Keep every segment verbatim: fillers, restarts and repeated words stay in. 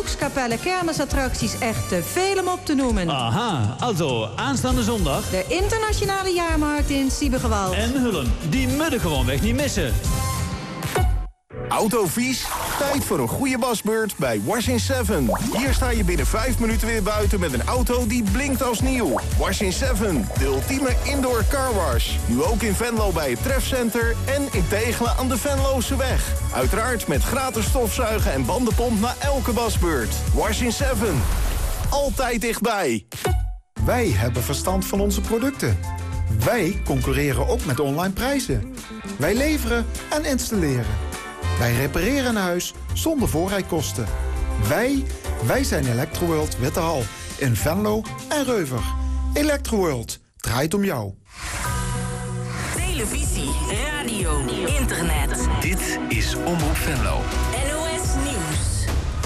volkskapelle, kermisattracties, echt te veel om op te noemen. Aha, also aanstaande zondag. De internationale jaarmarkt in Siebegewald. En Hullen, die moeten gewoonweg niet missen. Autovies? Tijd voor een goede wasbeurt bij Wash in Seven. Hier sta je binnen vijf minuten weer buiten met een auto die blinkt als nieuw. Wash in Seven, de ultieme indoor carwash. Nu ook in Venlo bij het Trefcenter en in Tegelen aan de Venlose weg. Uiteraard met gratis stofzuigen en bandenpomp na elke wasbeurt. Wash in Seven, altijd dichtbij. Wij hebben verstand van onze producten. Wij concurreren ook met online prijzen. Wij leveren en installeren. Wij repareren een huis zonder voorrijkosten. Wij, wij zijn Electroworld Wittehal in Venlo en Reuver. Electroworld draait om jou. Televisie, radio, internet. Dit is Omroep Venlo. N O S Nieuws.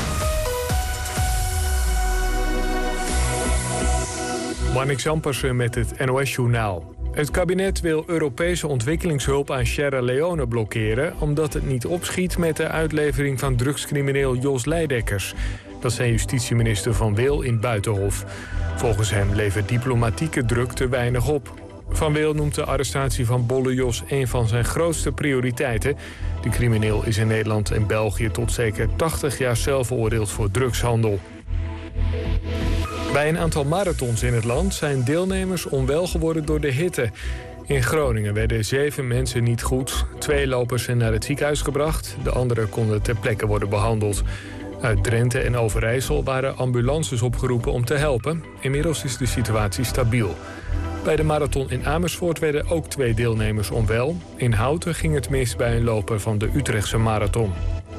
Marnix Ampersen met het N O S-journaal. Het kabinet wil Europese ontwikkelingshulp aan Sierra Leone blokkeren, omdat het niet opschiet met de uitlevering van drugscrimineel Jos Leidekkers. Dat zei justitieminister Van Wil in Buitenhof. Volgens hem levert diplomatieke druk te weinig op. Van Wil noemt de arrestatie van Bolle Jos een van zijn grootste prioriteiten. De crimineel is in Nederland en België tot zeker tachtig jaar cel veroordeeld voor drugshandel. Bij een aantal marathons in het land zijn deelnemers onwel geworden door de hitte. In Groningen werden zeven mensen niet goed. Twee lopers zijn naar het ziekenhuis gebracht. De anderen konden ter plekke worden behandeld. Uit Drenthe en Overijssel waren ambulances opgeroepen om te helpen. Inmiddels is de situatie stabiel. Bij de marathon in Amersfoort werden ook twee deelnemers onwel. In Houten ging het mis bij een loper van de Utrechtse marathon.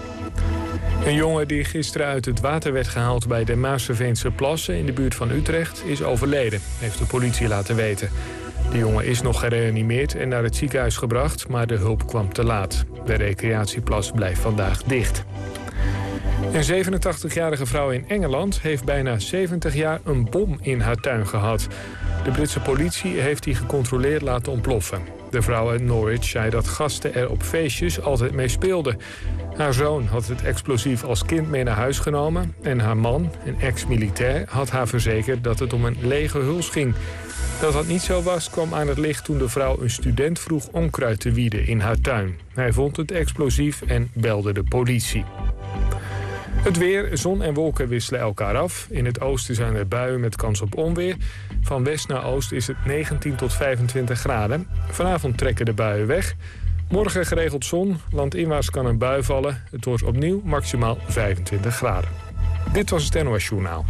Een jongen die gisteren uit het water werd gehaald bij de Maasseveense Plassen in de buurt van Utrecht is overleden, heeft de politie laten weten. De jongen is nog gereanimeerd en naar het ziekenhuis gebracht, maar de hulp kwam te laat. De recreatieplas blijft vandaag dicht. Een zevenentachtigjarige vrouw in Engeland heeft bijna zeventig jaar een bom in haar tuin gehad. De Britse politie heeft die gecontroleerd laten ontploffen. De vrouw uit Norwich zei dat gasten er op feestjes altijd mee speelden. Haar zoon had het explosief als kind mee naar huis genomen en haar man, een ex-militair, had haar verzekerd dat het om een lege huls ging. Dat dat niet zo was, kwam aan het licht toen de vrouw een student vroeg onkruid te wieden in haar tuin. Hij vond het explosief en belde de politie. Het weer, zon en wolken wisselen elkaar af. In het oosten zijn er buien met kans op onweer. Van west naar oost is het negentien tot vijfentwintig graden. Vanavond trekken de buien weg. Morgen geregeld zon, landinwaarts kan een bui vallen. Het wordt opnieuw maximaal vijfentwintig graden. Dit was het N O S Journaal.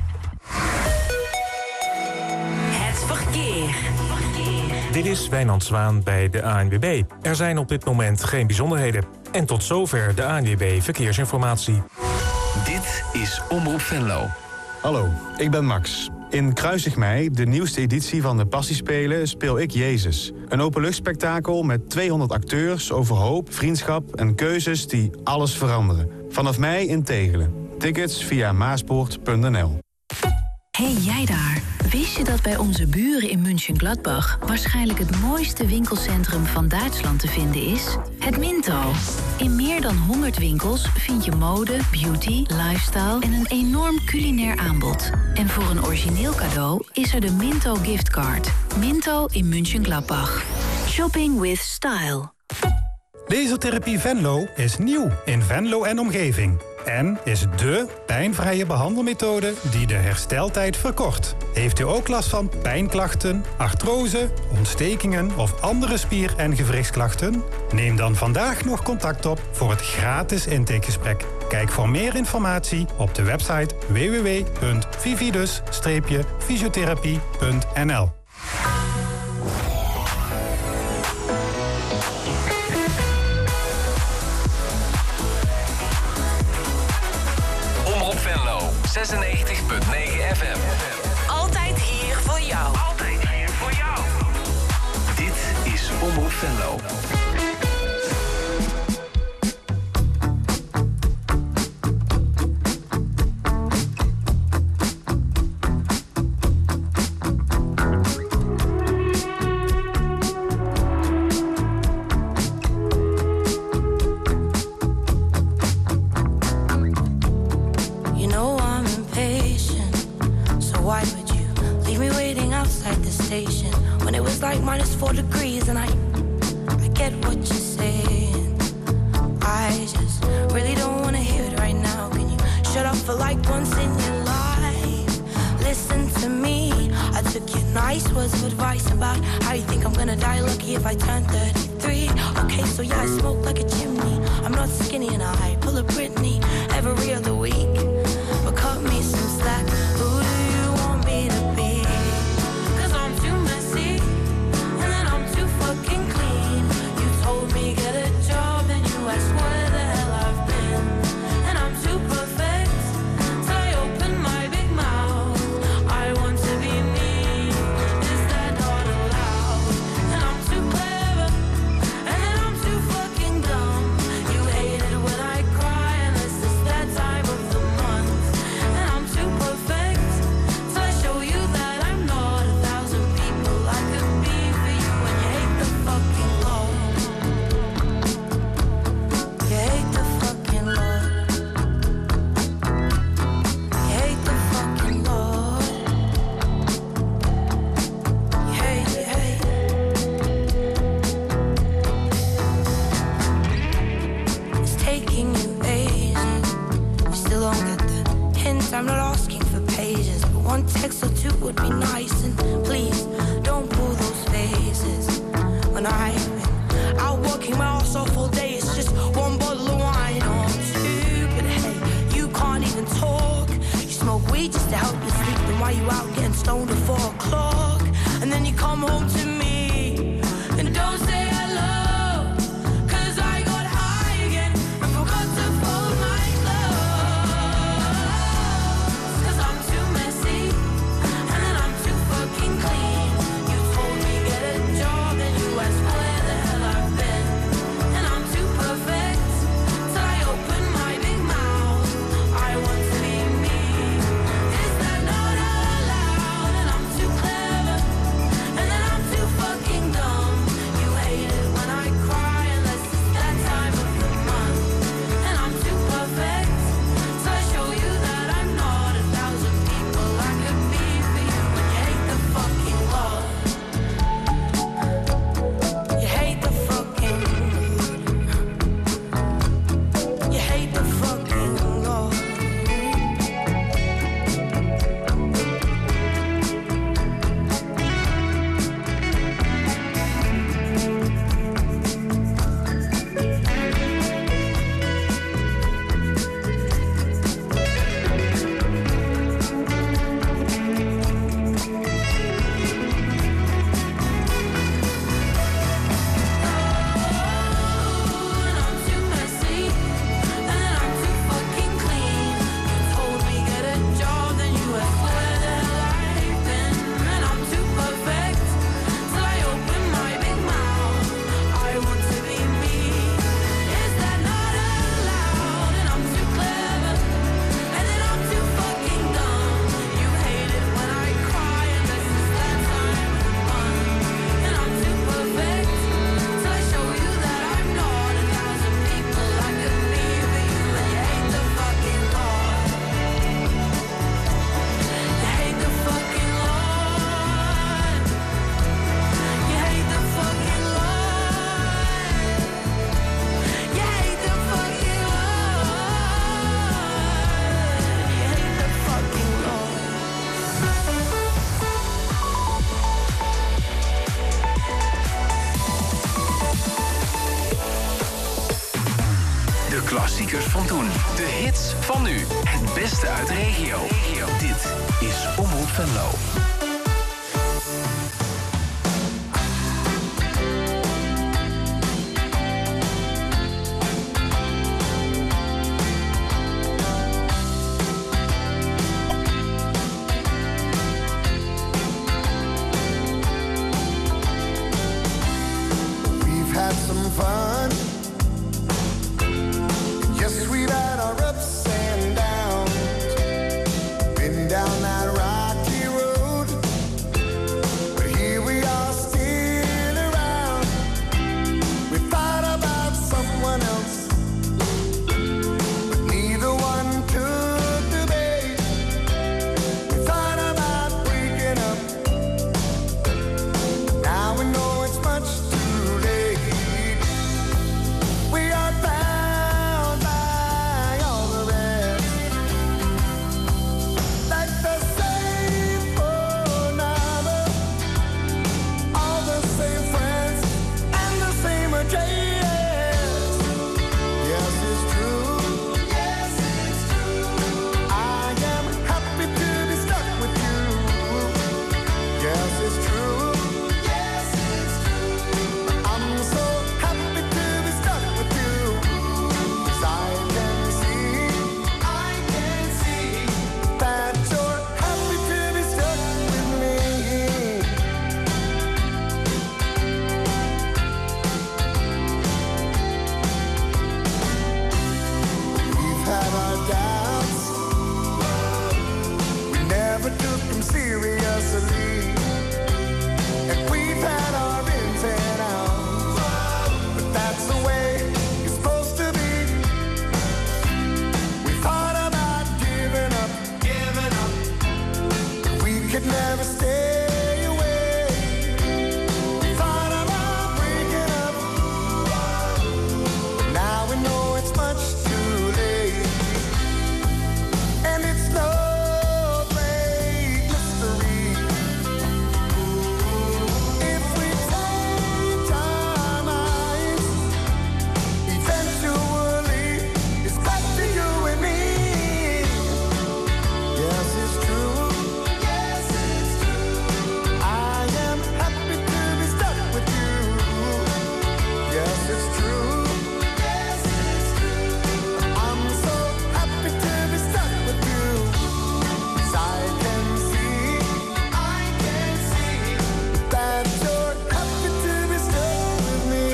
Het verkeer. Dit is Wijnand Zwaan bij de A N W B. Er zijn op dit moment geen bijzonderheden. En tot zover de A N W B Verkeersinformatie. Dit is Omroep Venlo. Hallo, ik ben Max. In Kruisig Mei, de nieuwste editie van de Passiespelen, speel ik Jezus. Een openluchtspektakel met tweehonderd acteurs over hoop, vriendschap en keuzes die alles veranderen. Vanaf mei in Tegelen. Tickets via maaspoort punt n l. Hey jij daar, wist je dat bij onze buren in München-Gladbach waarschijnlijk het mooiste winkelcentrum van Duitsland te vinden is? Het Minto. In meer dan honderd winkels vind je mode, beauty, lifestyle en een enorm culinair aanbod. En voor een origineel cadeau is er de Minto giftcard. Minto in München-Gladbach. Shopping with style. Lasertherapie Venlo is nieuw in Venlo en omgeving. En is dé pijnvrije behandelmethode die de hersteltijd verkort. Heeft u ook last van pijnklachten, artrose, ontstekingen of andere spier- en gewrichtsklachten? Neem dan vandaag nog contact op voor het gratis intakegesprek. Kijk voor meer informatie op de website w w w punt vividus fysiotherapie punt n l. zesennegentig punt negen F M. Altijd hier voor jou. Altijd hier voor jou. Dit is Omroep Venlo. You know I'm why would you leave me waiting outside the station when it was like minus four degrees? And I, I get what you're saying. I just really don't want to hear it right now. Can you shut up for like once in your life? Listen to me. I took your nice words of advice about how you think I'm gonna die lucky if I turn thirty-three. Okay, so yeah, I smoke like a chimney. I'm not skinny and I pull a Britney every other week. But cut me some slack. Who do you want me to be? Cause I'm too messy and then I'm too fucking clean. You told me get a job and you asked where the hell I've been. And I'm too perfect, so I open my big mouth. I want to be me. Is that not allowed? And I'm too clever and then I'm too fucking dumb. You hate it when I cry unless it's that time of the month. And I'm too perfect, so I show you that I'm not a thousand people I could be for you. And you hate the fucking law. You hate the fucking law. You hate the fucking law. You hate, you hate. It's taking you ages. You still don't get the hint. I'm not asking for pages, but one text or two would be nice. And please don't pull those faces. When I've been out working my ass off all day, it's just one bottle of wine or two. But hey, you can't even talk. You smoke weed just to help you sleep. Then why you out getting stoned at four o'clock? And then you come home to me and don't say hello. Cause I got high again and forgot to fold my clothes. Cause I'm too messy and then I'm too fucking clean. You told me get a job and you asked where the hell I've been. And I'm too perfect, so I open my big mouth. I want to be me. Is that not allowed? And I'm too clever and then I'm too fucking dumb. You hate it when I cry unless it's that time of the month. And I'm too perfect, so I show you that I'm not a thousand people I could be for you. And you hate the fucking law. You hate the fucking. You hate the fucking law. And I'm too messy and then I'm too fucking clean. You told me get a job, then you asked where the hell I've been. And I'm too perfect, so I open my big mouth. I want to be me. Is that not allowed? And I'm too clever and then I'm too fucking dumb. You hate it when I cry unless it's that time of the month. And I'm too perfect, so I show you that I'm not a thousand people I could be for you. And you hate the fucking law. You hate the fucking law. You hate the fucking law. You hate the fucking law. You hate the fucking law. De klassiekers van toen. De hits van nu. Het beste uit de regio. Dit is Omroep Venlo. We've had some fun. Yes, we've had our ups and downs. Been down that rocky road easily. And we've had our ins and outs, but that's the way it's supposed to be. We thought about giving up, giving up. We could never stay away. We thought about breaking up, but now we know it's much too late. And it's no great mystery. If we take our minds, eventually it's back to you and me. Yes, it's true. Yes, it's true. I am happy to be stuck with you. Yes, it's true. Yes, it's true. I'm so happy to be stuck with you. 'Cause I can see, I can see that you're happy to be stuck with me.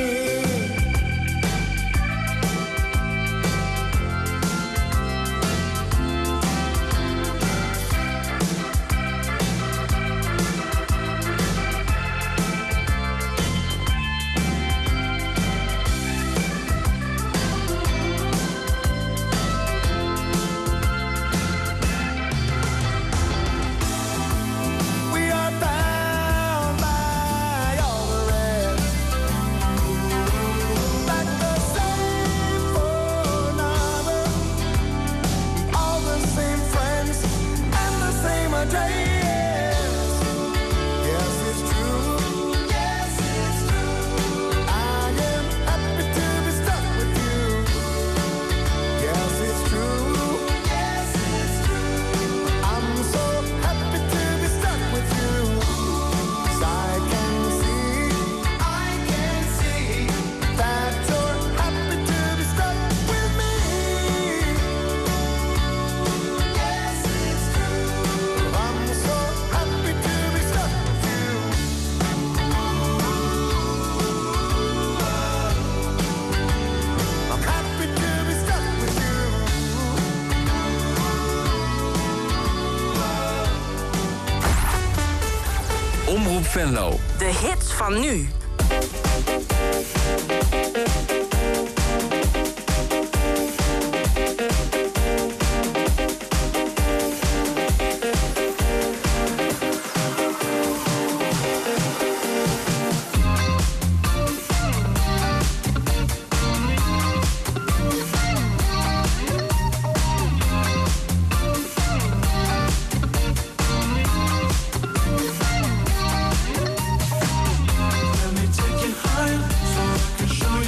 We are bound by all the rest, like the same phone number, all the same friends, and the same address. Yes, it's true. Yes, it's true. I am happy to be stuck with you. Yes, it's true. Yes, it's true. I'm so happy to be stuck with you. 'Cause I can see, I can see that you're happy to be stuck with me. Yes, it's true. I'm so happy to be stuck with you. I'm happy to be stuck with you. Omroep Venlo. De hits van nu. Let me take you higher so I can show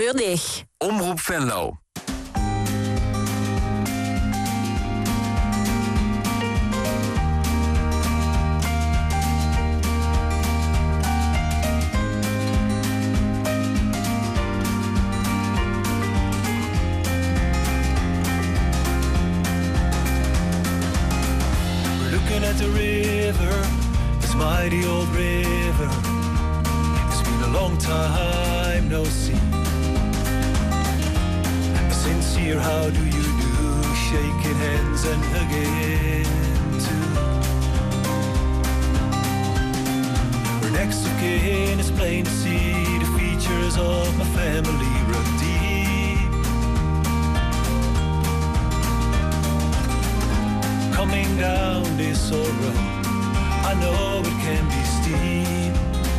uur dicht. Omroep Venlo. At the river, this mighty old river. It's been a long time no see. Sincere, how do you do? Shaking hands and hugging too. We're next to kin, it's plain to see the features of my family run deep. Coming down this old road, I know it can be steep.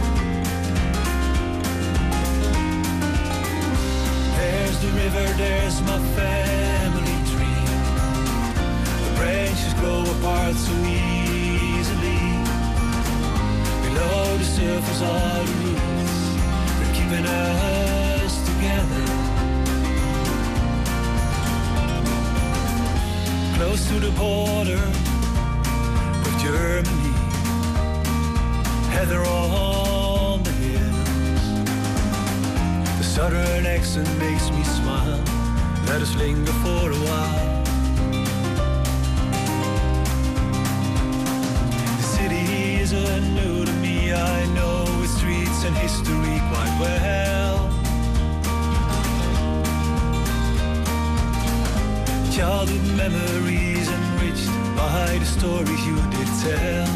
There's the river, there's my family tree. The branches grow apart so easily. Below the surface are the roots, they're keeping us together. Close to the border with Germany, heather on the hills. The southern accent makes me smile. Let us linger for a while. The city isn't new to me. I know its streets and history quite well. Childhood memories enriched by the stories you did tell.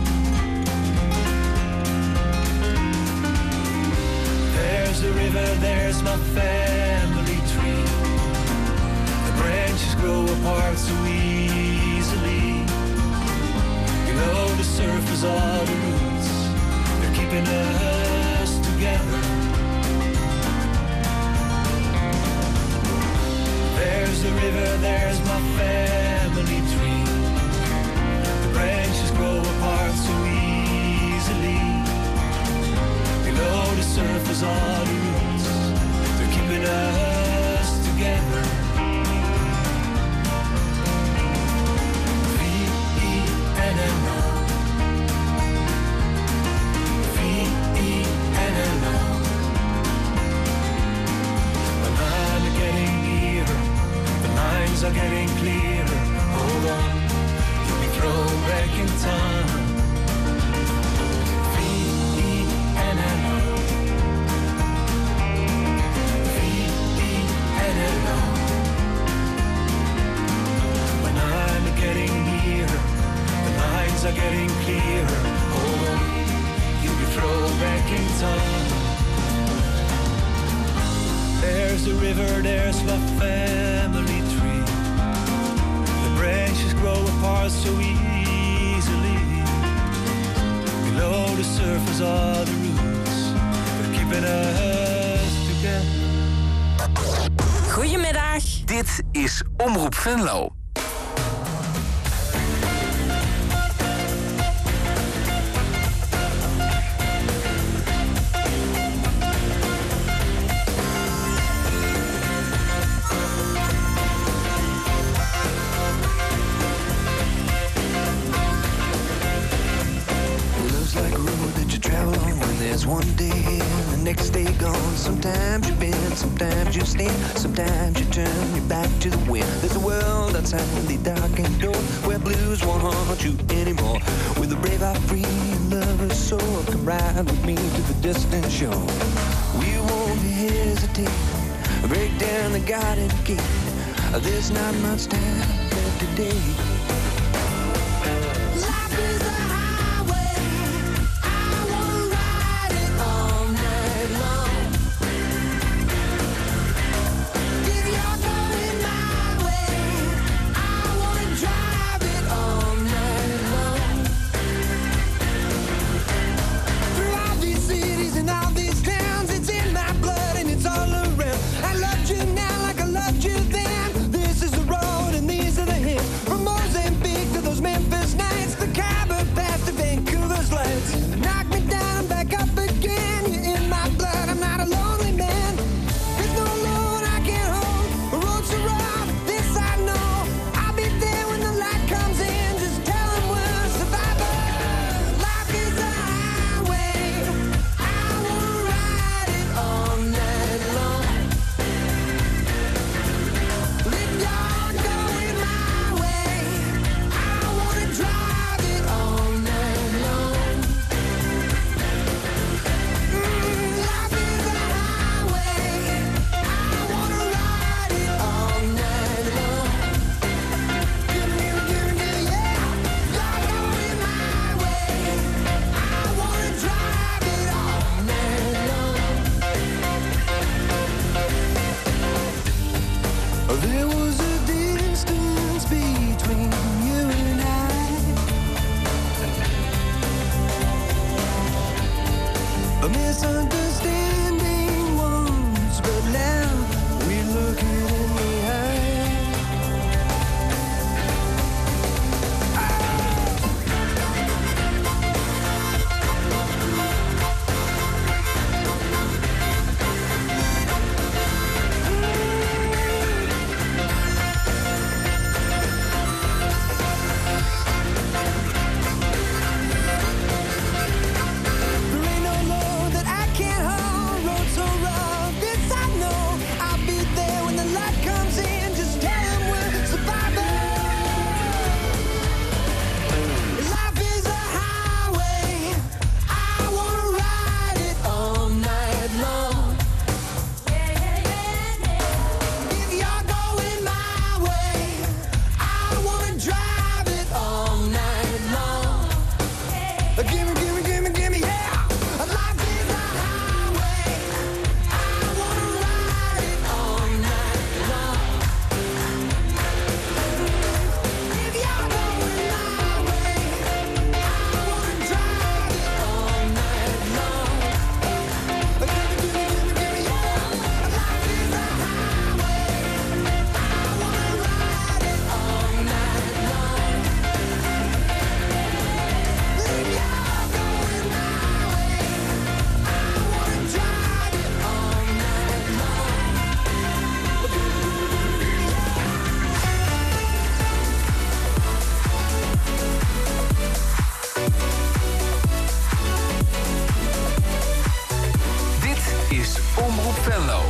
There's the river, there's my family tree. The branches grow apart so easily. Below the surface are the roots, they're keeping us together. There's the river, there's my family tree. The branches grow apart so easily. Below the surface are the roots, they're keeping us together. V E N L O, V E N L O. When I'm getting nearer, the lines are getting clearer. Hold on, you'll be thrown back in time. V E N L O, V E N L O. When I'm getting nearer, the lines are getting clearer. Hold on, you'll be thrown back in time. There's the river, there's my family tree. The branches grow apart so easily. Below the surface are the roots, they're keeping us together. Goedemiddag. Dit is Omroep Venlo. One day here, the next day gone. Sometimes you bend, sometimes you stand, sometimes you turn your back to the wind. There's a world outside the darkened door where blues won't haunt you anymore. With a brave heart free and lover's soul, come ride with me to the distant shore. We won't hesitate, break down the garden gate. There's not much time left today. Now like I loved you then. This is the road and these are the hills. From Mozambique is Omroep Venlo.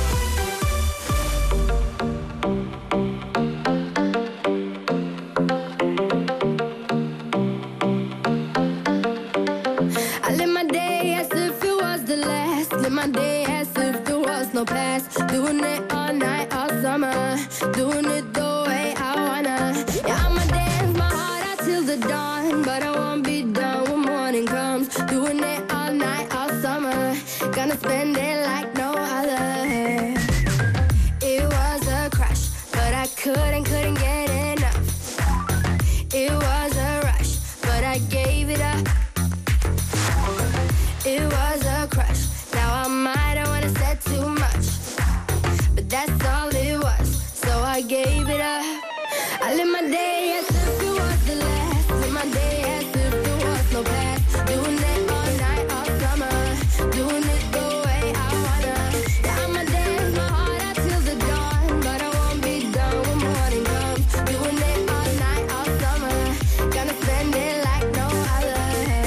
I live my day as if it was the last. Live my day as if there was no past. Doing it all night, all summer. Doing it the way I wanna. Yeah, I'ma dance my heart out till the dawn. But I won't be done when morning comes. Doing it all night, all summer. Gonna spend it like no other. It was a crush, but I couldn't, couldn't get enough. It was a rush, but I gave it up. It was a crush. Now I might have wanna said too much, but that's all it was. So I gave it up. I live my day as if it was the last. Live my day as if there was no past. Doing it all night, all summer. Doing it the way I wanna. Yeah, I'ma dance my heart out till the dawn, but I won't be done when morning comes. Doing it all night, all summer. Gonna spend it like no other.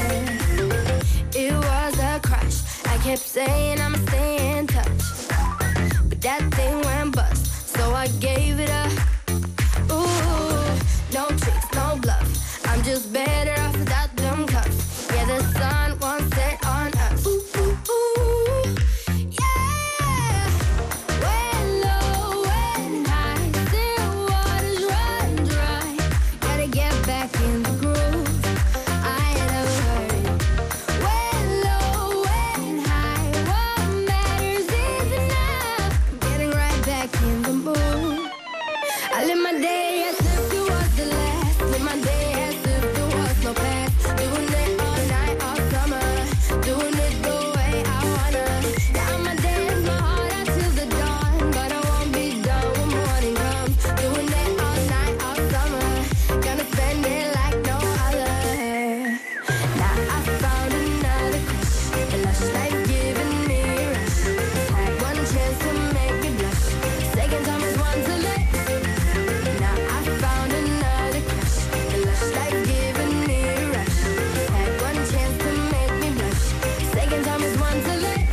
It was a crush. I kept saying I'ma stay in touch, but that thing went bust, so I gave it up. Ooh, no tricks, no bluff. I'm just better off without them cuffs. Yeah, the sun won't set on us. Ooh, ooh, ooh, yeah. When low, when high, still waters run dry. Gotta get back in the groove. I ain't never heard it. When low, when high, what matters is enough. Getting right back in the mood. I live my day as if it was the last. Live my day as if there was no past. Doing it all night, all summer. Doing it the way I wanna. Yeah, I'ma dance my heart out till the dawn, but I won't be done when morning comes. Doing it all night, all summer. Gonna spend it like no other. Now I found another crush. A lush life giving me a rush. Had one chance to make me blush. Second time is one to let. Now I found another crush. A lush life giving me a rush. Had one chance to make me blush. Second time is one to let.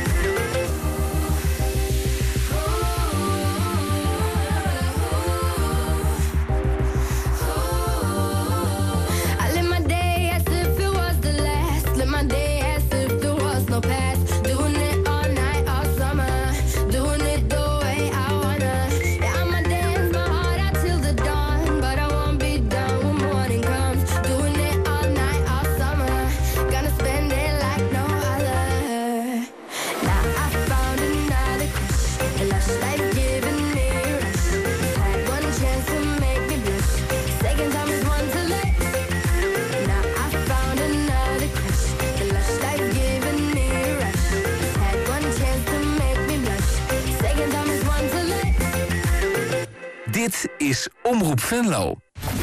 I live my day as if it was the last. Live my day as if there was no past. Doing it all night, all summer. Doing it the way I wanna. Yeah, I'ma dance my heart out till the dawn, but I won't be done when morning comes. Doing it all night, all summer. Gonna spend it like no other. Now I found another crush. A lush life giving me a rush. Had one chance to make me blush. Second time is one to let. Now I found another crush. A lush life giving me a rush. Had one chance to make me blush. Second time is one to let. Dit is Omroep Venlo.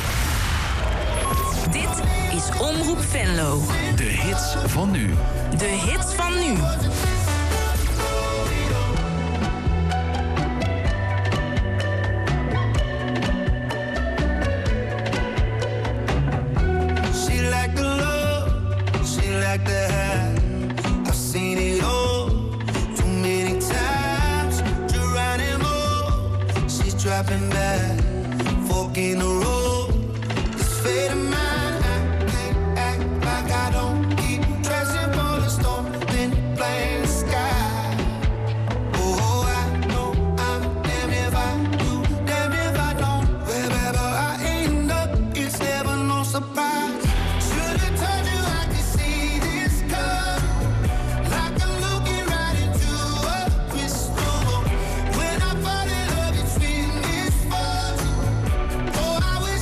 Dit is Omroep Venlo. De hits van nu. De hits van nu. She like the love, she like the high. I've seen it all too many times. Geronimo, she's dropping back, fork in the road. This fate of mine, I can't act like I don't keep tracks upon the storm, then blame the sky. Oh, I know I'm damn if I do, damn if I don't. Wherever I end up, it's never no surprise. Should've told you I could see this coming, like I'm looking right into a crystal ball. When I fall in love, it's been this far. Oh, I wish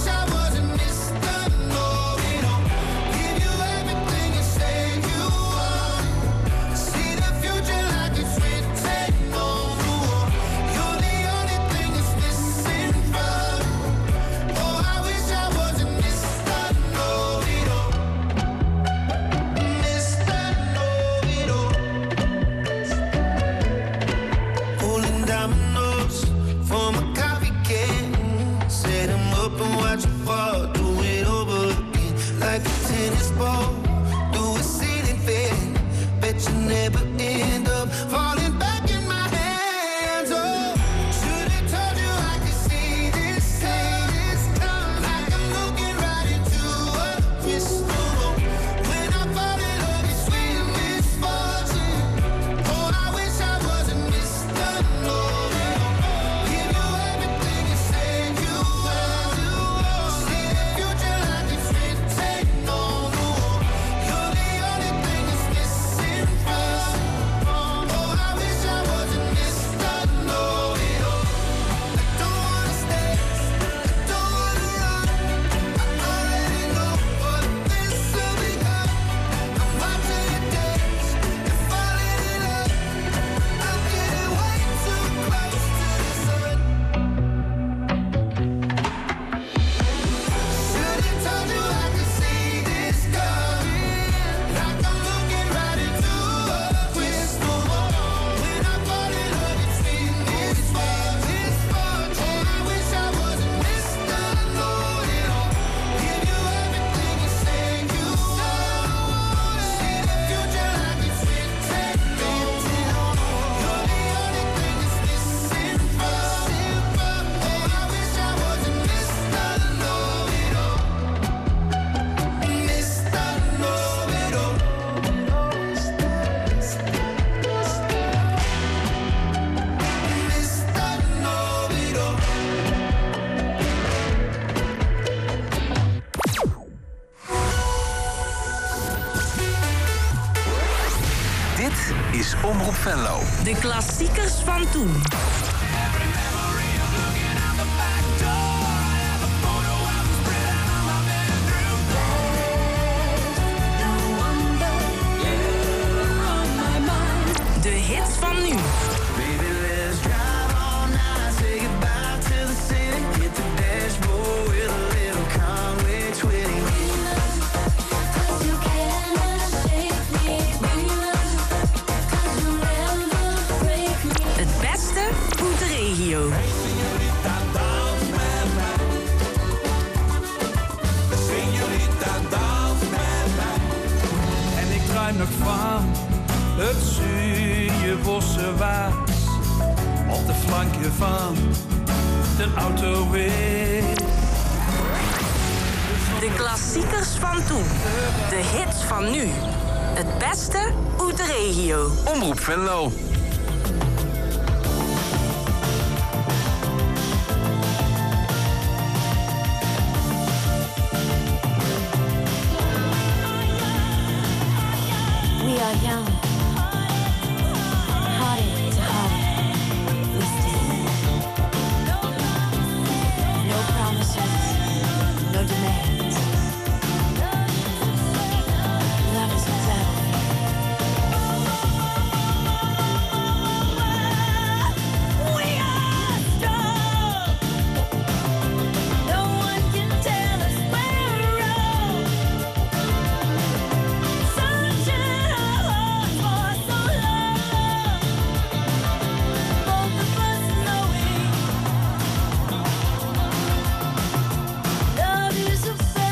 De klassiekers van toen. De hits van nu. Het beste uit de regio. En ik druim nog van het zuurje bossenwaas op de flanken van de autoweg. De klassiekers van toen. De hits van nu. Het beste uit de regio. Omroep Venlo. We are young, heartache to heartache, we stand. No promises, no demands. Love is a we are strong. No one can tell us we're wrong. Searching our hearts for so long. Both of us knowing love is a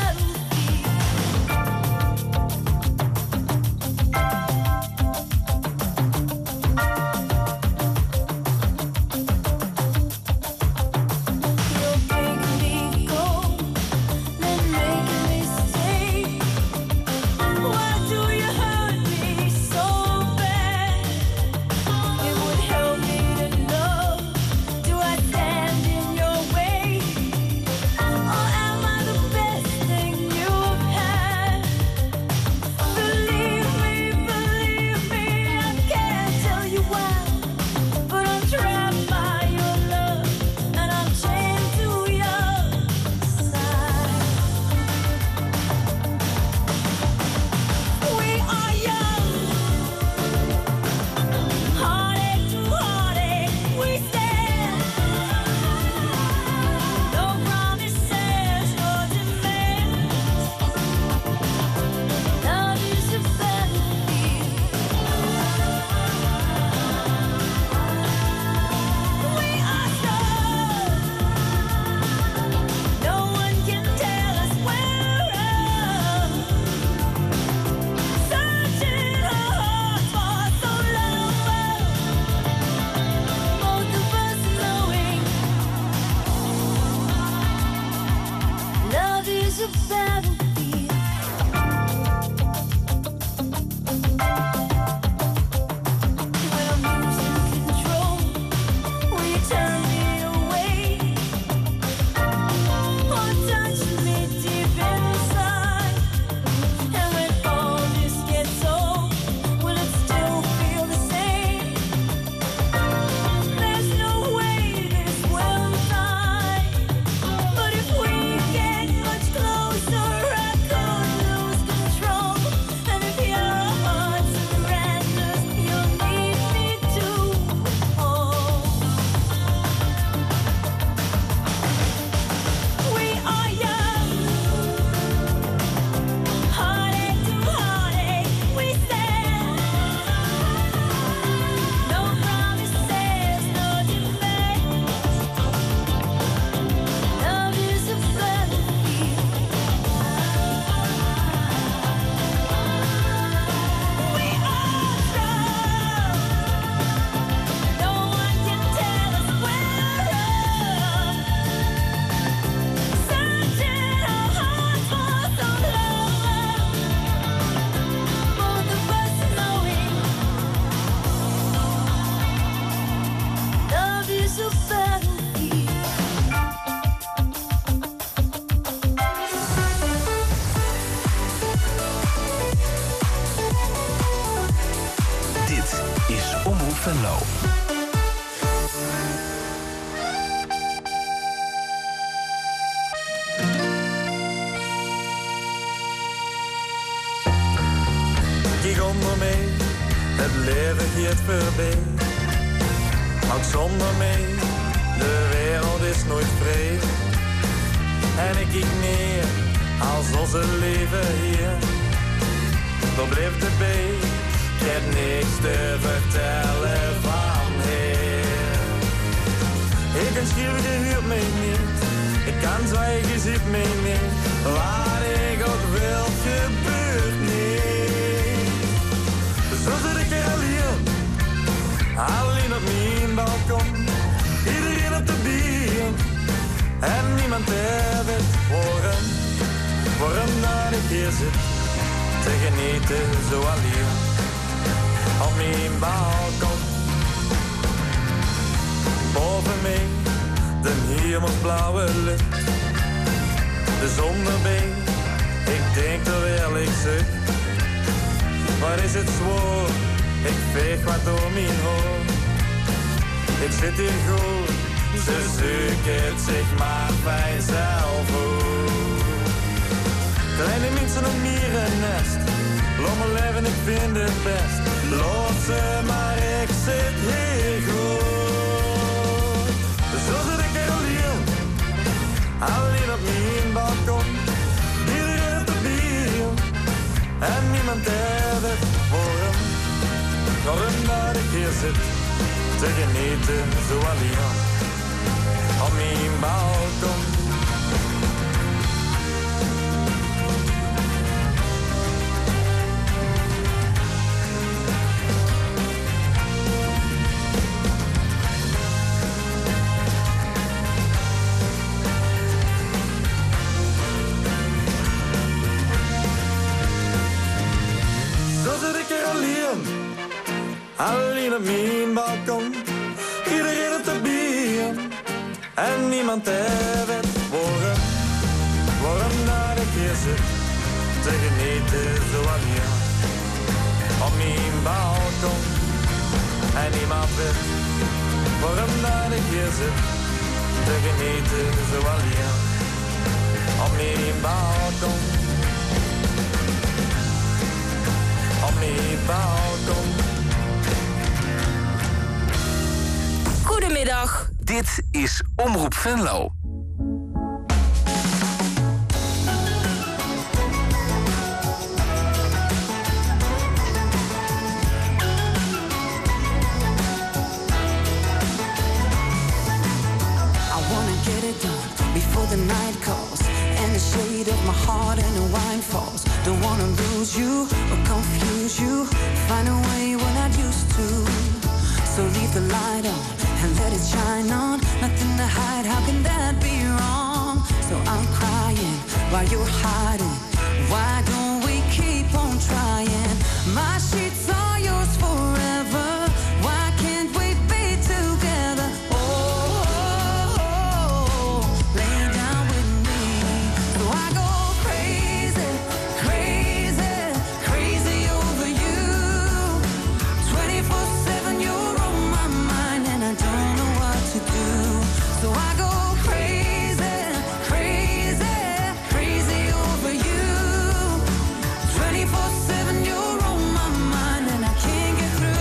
You're breaking me cold, then making me stay. Why do you hurt me so bad? It would help me to know. Do I stand in your way, or am I the best thing you've had? Believe me, believe me, I can't tell you why, but I'm trapped by your love, and I'm chained to your side. We are young, heartache to heartache, we stand. No promises, no demands. Love is a battlefield. We are strong. No one can tell us we're wrong. Searching our hearts for so long. Both of us knowing love is a battlefield. When I'm losing control, will you turn me away, or touch me deep inside? And when all this gets old, will it still feel the same? There's no way this will die, but if we get much closer, I could lose control. And if your heart surrenders, you'll need me to hold. We are young, heartache to heartache, we stand. No promises, no demands. Love is a battlefield. We are strong. No one can tell us we're wrong. Searching our hearts for so long. Both of us knowing love is a battlefield. Dit is Omroep Venlo. Venlo. Kijk onder mee, het leven gaat voorbij. Ook zonder mij, de wereld is nooit vrij. En ik kijk neer, als onze leven hier. Daar blijft erbij, ik heb niks te vertellen van hier. Ik kan schrijven, je huurt mij niet. Ik kan zwijgen, je ziet mij niet. Wat ik ook wil, gebeurt niet. Zo zit ik er al hier, alleen op mijn balkon. Iedereen op de bier, en niemand heeft het horen. Waarom dat ik hier zit, te genieten zo alleen. Op mijn balkon. Boven mij, de hemelsblauwe lucht. De zon erbij, ik denk terwijl ik zucht. Waar is het zwoer? Ik veeg wat door mijn hoofd. Ik zit hier goed, ze zoeken het zich maar bij zelf goed. Kleine mensen op mierennest, laat me leven, ik vind het best. Laat ze maar, ik zit hier goed. Zo zit ik er alleen, alleen op mijn balkon. Iedereen op de bier, en niemand heeft het voor hem. Waarom dat ik hier zit, te genieten zo alleen. Op mijn balkon. Alleen op mijn balkon, iedereen op de bier. En niemand heeft het horen. Waarom dat ik hier zit, te genieten zo alleen. Op mijn balkon, en niemand weet. Waarom dat ik hier zit, te genieten zo alleen. Op mijn balkon. Op mijn balkon. Goedemiddag. Dit is Omroep Venlo. Before the night calls and the shade of my heart and the wine falls. Don't wanna lose you or confuse you. Find a way we're not used to. So leave the light on and let it shine on. Nothing to hide, how can that be wrong? So I'm crying while you're hiding. Why don't we keep on trying? My sheets are yours forever. Why can't we be together? Through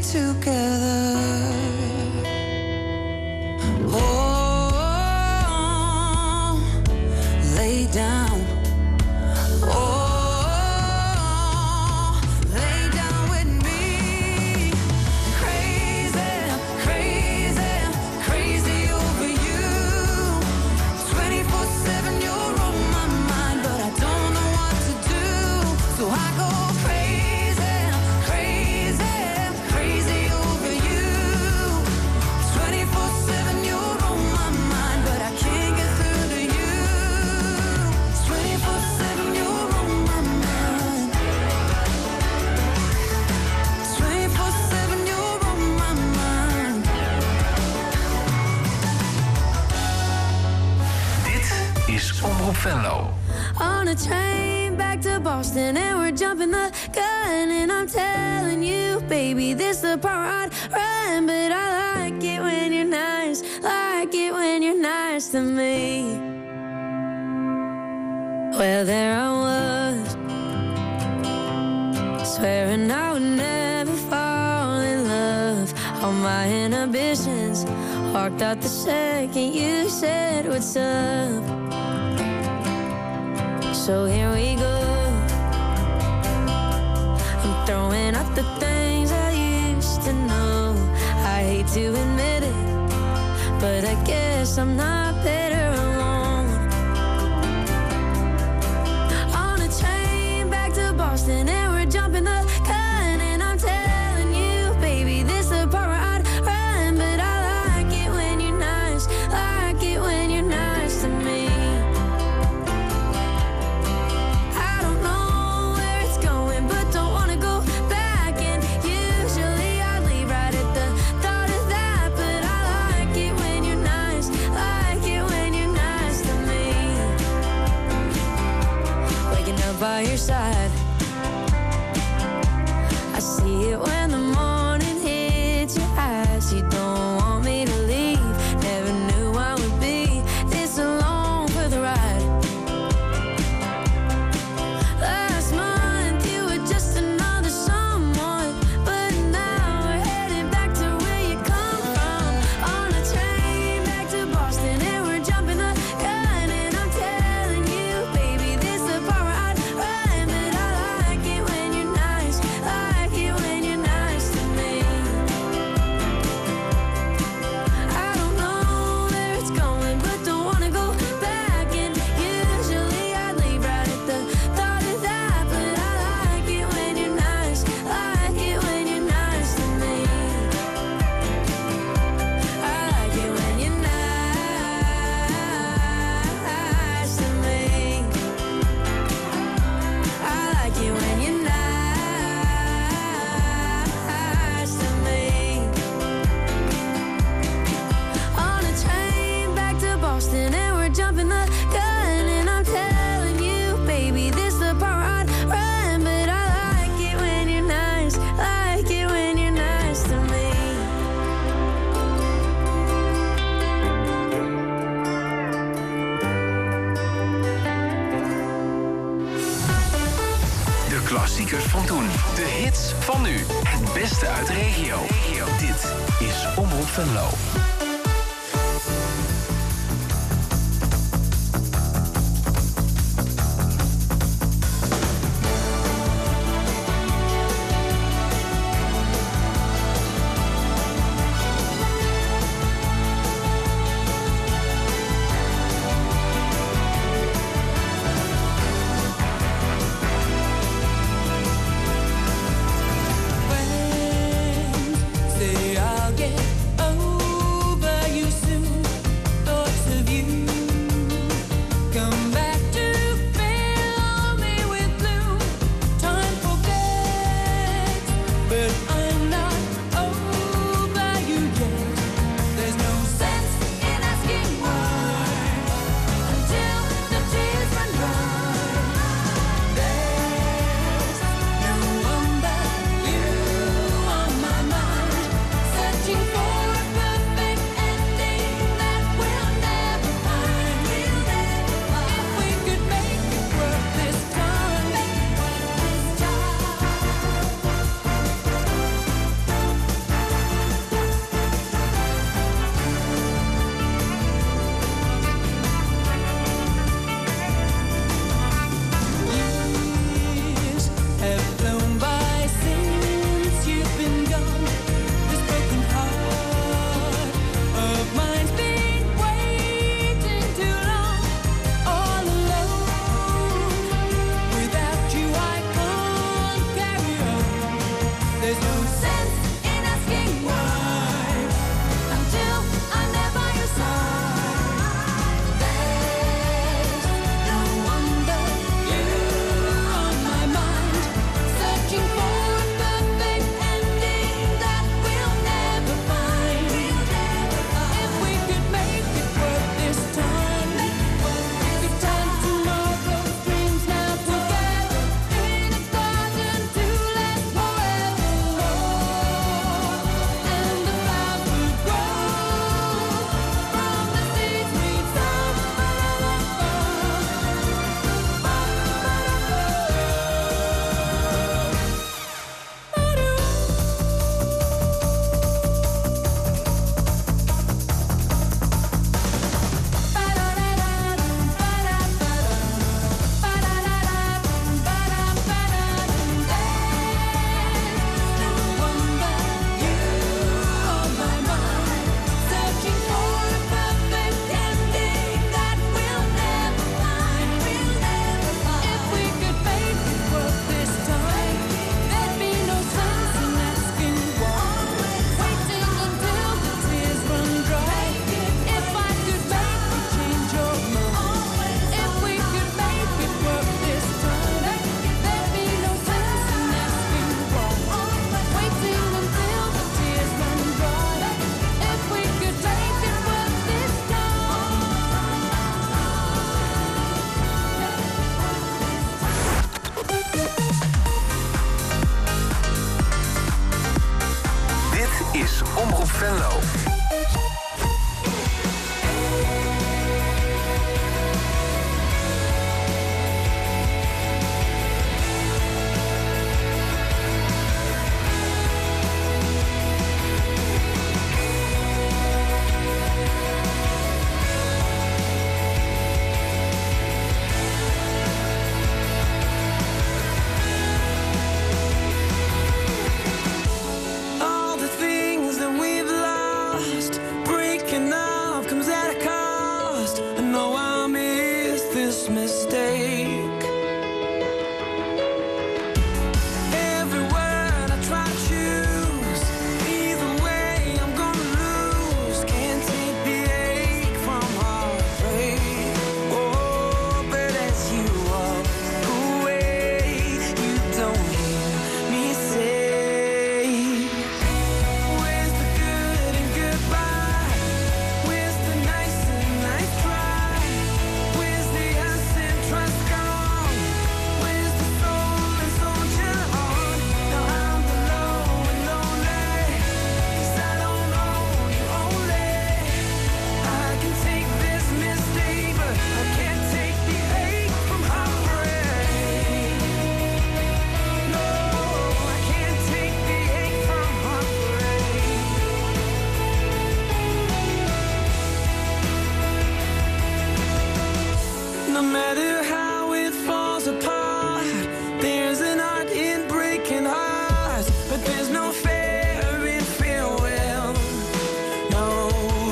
together. Oh, lay down. Oh, lay down with me. Crazy, crazy, crazy over you. twenty-four seven, you're on my mind, but I don't know what to do. So I go crazy, crazy, crazy over you. twenty-four seven, you're on my mind, but I can't get through to you. twenty-four seven, you're on my mind. twenty-four seven, you're on my mind. Dit is Omroep Venlo. On a train back to Boston and we're jumping the gun and I'm telling you, baby, this the part I'd run, but I like it when you're nice, like it when you're nice to me. Well, there I was, swearing I would never fall in love. All my inhibitions walked out the second you said what's up. So here we go. I'm throwing out the things I used to know. I hate to admit it, but I guess I'm not better alone. On a train back to Boston and we're jumping the gun and I'm telling you, baby, this the part where I'd run, but I like it when you're nice, like it when you're nice to me. I don't know where it's going, but don't wanna go back. And usually I leave right at the thought of that, but I like it when you're nice, like it when you're nice to me. Waking up by your side, I see it when the morning hits your eyes. You don't want me to leave, never knew I would be this alone for the ride. Last month you were just another someone, but now we're headed back to where you come from. On a train back to Boston and we're jumping the gun and I'm telling you, baby, this the part where I'd run, but I like it when you're nice, like it when you're nice to me. I don't know where it's going, but don't wanna go back. And usually I leave right at the thought of that, but I like it when you're nice, like it when you're nice to me. I like it when you're nice to me. I like it when you're nice to me. On a train back to Boston and we're jumping the gun and I'm telling you, baby, this the part where I'd run, but I like it when you're nice, like it when you're nice to me. De klassiekers van toen. De hits van nu. Het beste uit de regio. Dit is Omroep Venlo. Say I'll get over matter how it falls apart, there's an art in breaking hearts, but there's no fair in farewell. No.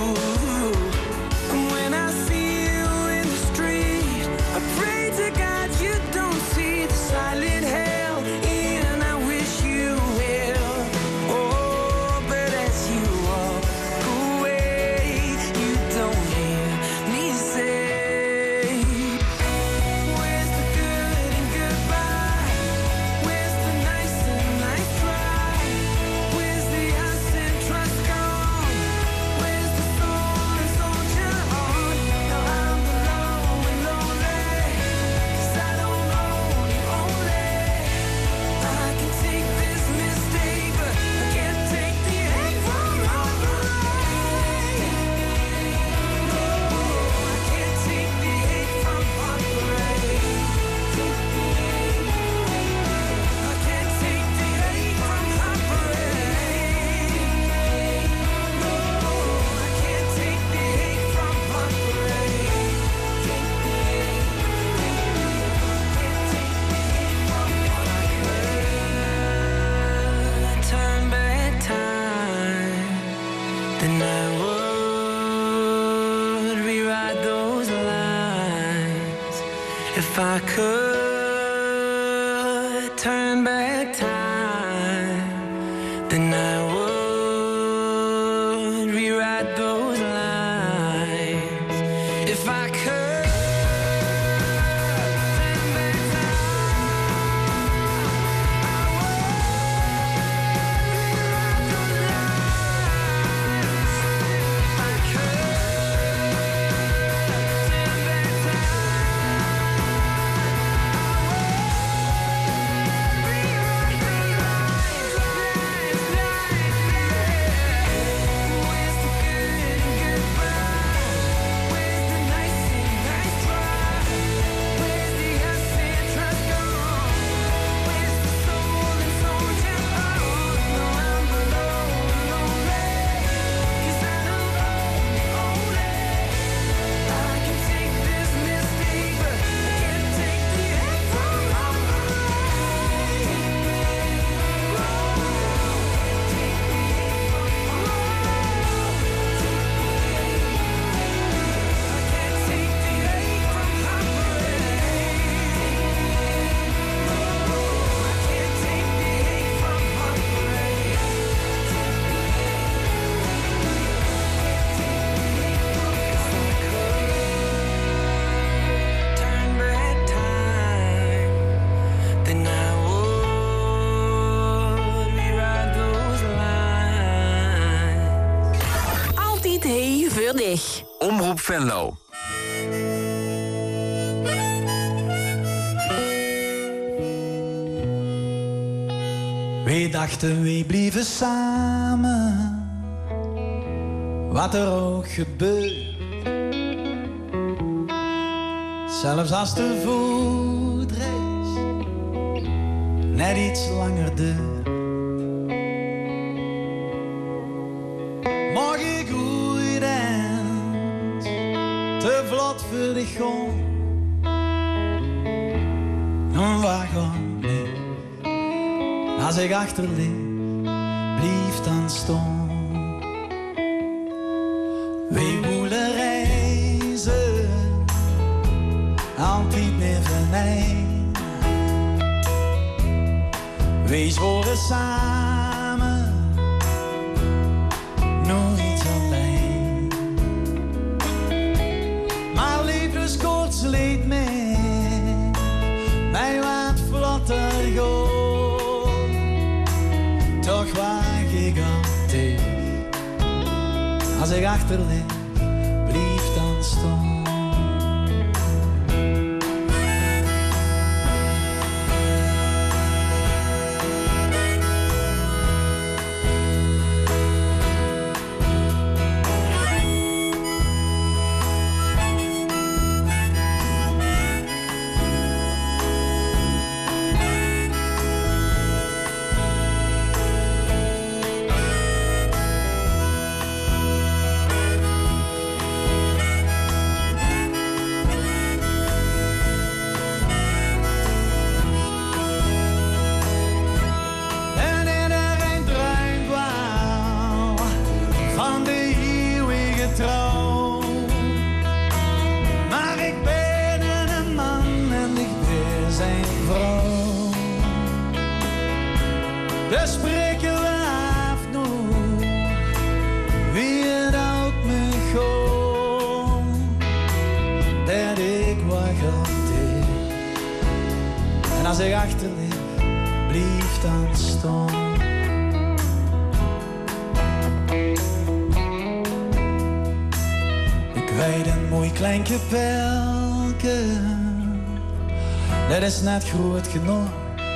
When I see you in the street, I pray to God you don't see the silent hell, and I wish you well. Oh, but as you walk away, you don't hear me say, where's the good and goodbye? Where's the nice and nice try? Where's the us and trust gone? Where's the soul and soldier on? Now I'm alone and lonely, 'cause I don't own you only. I can take this mistake, but I can't take the hate from heartbreak. No, I can't take the hate from heartbreak. I can't take the hate from heartbreak. No, I can't take the hate from heartbreak. Turn back time, then I would rewrite those lines. If I could turn back time, then I would rewrite those lines. If I could. Turn back time, then I would rewrite those lines. Altijd hey voor dich. Omroep Venlo. We dachten we blieven samen, wat er ook gebeurt. Zelfs als de voetreis net iets langer duurt. Mag ik goed en te vlot voor de grond. En waarom niet? Als ik achterliep, blief dan stom. We willen reizen, altijd meer venijn. We zworen samen, nooit alleen. Maar liefdeskoorts leed me, mij wat vlotter gaat. Toch waag ik altijd, als ik achterliep, blief dan stom. we spreken we af nog. Wie het houdt me gewoon, dat ik wacht op dich. En als ik achter lig, blijf dan staan. Ik weet een mooi klein kapelke, dat is net groot genoeg.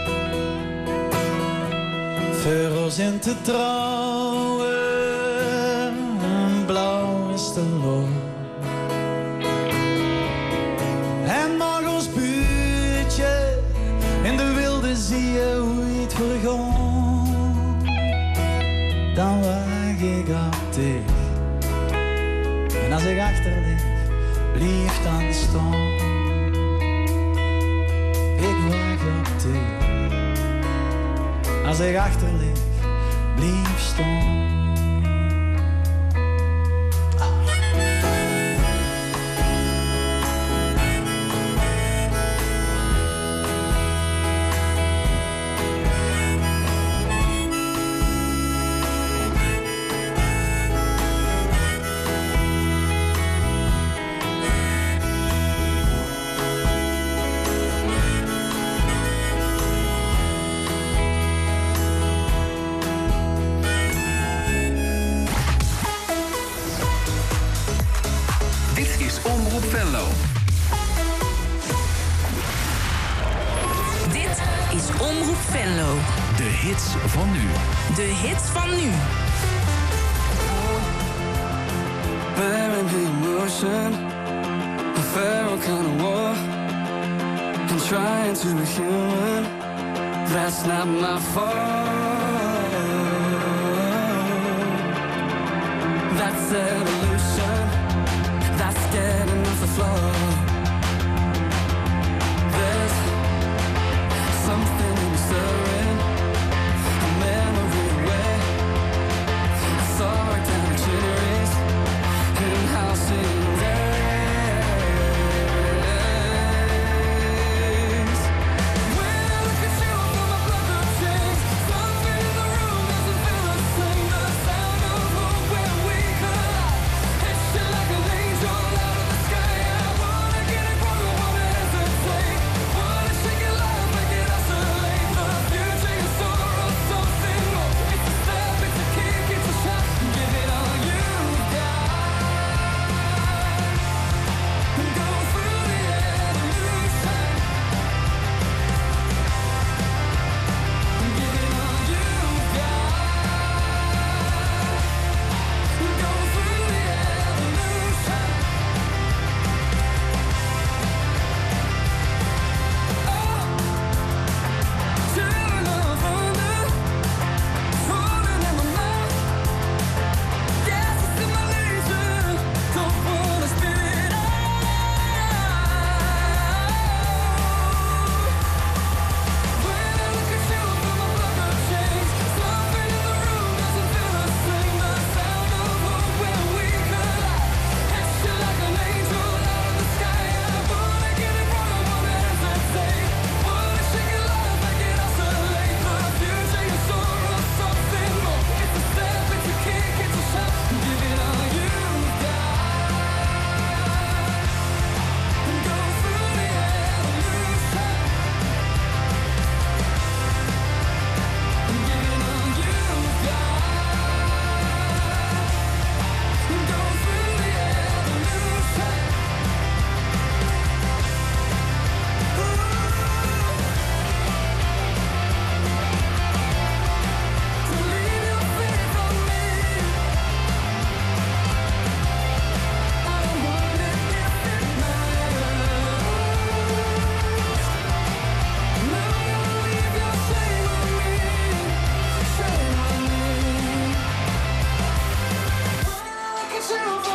Voor ons in te trouwen, blauw is de lucht. En mag ons buurtje in de wilde zie je hoe het vergaan. Dan wacht ik op dich. En als ik achter lig, blijf dan staan. Ik wacht op dich. Als ik achter lig, blijf staan. Venlo. Dit is Omroep Venlo. De hits van nu. De hits van nu. Bearing the emotion, a feral kind of war, and trying to be human, that's not my fault. That's evolution, that's getting off the floor. There's something in the stirring, a memory away. I saw it down the cherries in house in days. When I look at you from my blood will change. Something in the room doesn't feel the same. The sound of hope when we collide. It's shit like an angel out of the sky. I wanna get it wrong, I wanna hesitate. Wanna shake it loud, make it oscillate. The future is sorrow, something more. It's a step, it's a kick, it's a shot. Give it all you got. And go through the evolution. Give it all you got. And go through the evolution. Oh, turn off under, falling in my mouth. Yes, it's in my nature. Don't wanna spit it out. When I look at you from my blood will change. Something in the room doesn't feel the same. The sound of hope when we collide. It's shit like an angel out of the sky. I wanna get it wrong, I wanna hesitate. Wanna shake it loud, make it oscillate. The future is sorrow, something more. It's a step, it's a kick, it's a shot. Give it all you got. And go through the evolution. Give it all you got. And go through the evolution. To leave your faith on me. I don't want it if it matters. No, leave your shame on me. Shame on me. When I look at you from